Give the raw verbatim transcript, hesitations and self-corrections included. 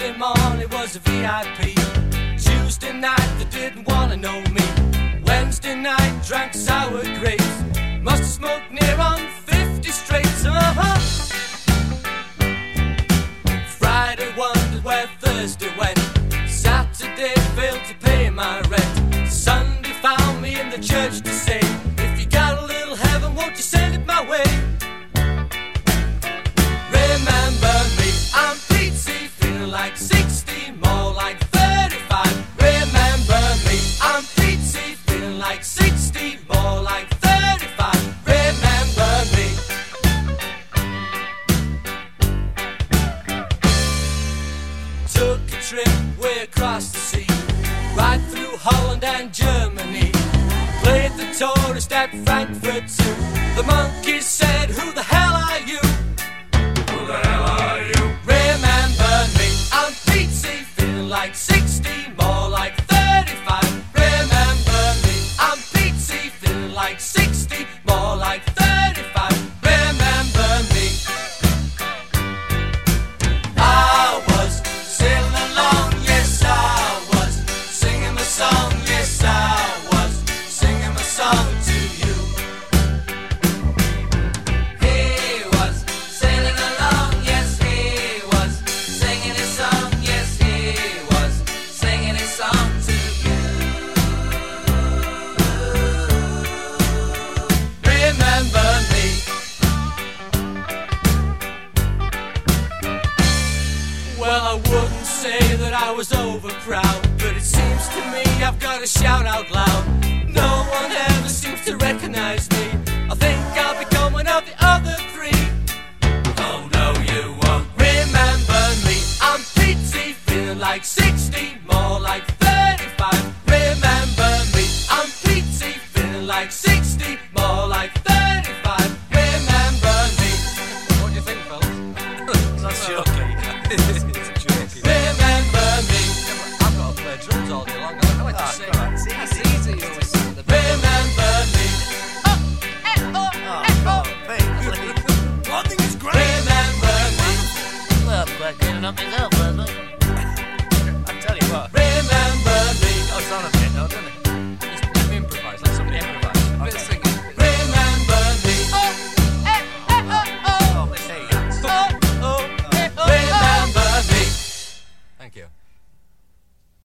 Monday morning was a V I P. Tuesday night they didn't wanna know me. Wednesday night drank sour grapes. Must have smoked near on fifty straights. Uh-huh. Friday wondered where Thursday went. Saturday failed to pay my rent. Sunday found me in the church to say, if you got a little heaven, won't you send it my way? Remember me, I'm Pete C, feeling like sixty, more like thirty-five. Remember me, I'm Pete C, feeling like sixty, more like thirty-five. Remember me. Took a trip way across the sea, right through Holland and Germany. Played the tourist at Frankfurt too. The monkeys said, who the hell are you? Who the hell are you? Remember me, I'm Pete C, feeling like sixty, more like thirty-five. Remember me, I'm Pete C, feeling like sixty, more like thirty-five. Remember me. I was sailing along, yes I was, singing my song, yes I was, singing my song to you. He was sailing along, yes he was, singing his song, yes he was, singing his song to you. Remember me. Well, I wouldn't say that I was over proud, but it seems to me I've got to shout out loud. No one ever seems to recognize me. I think I'll be going out the other three. Oh no, you won't. Remember me, I'm Pete C, feeling like sixty, more like thirty-five. Remember me, I'm Pete C, feeling like sixty, more like thirty-five. Remember me. What do you think, fellas? That's joking. Remember me. I've got to play drums all day long. I like to sing. That's easy. Remember me. Oh, eh, oh, eh, oh. I think it's great. Remember me. Well, I'm quite good enough myself.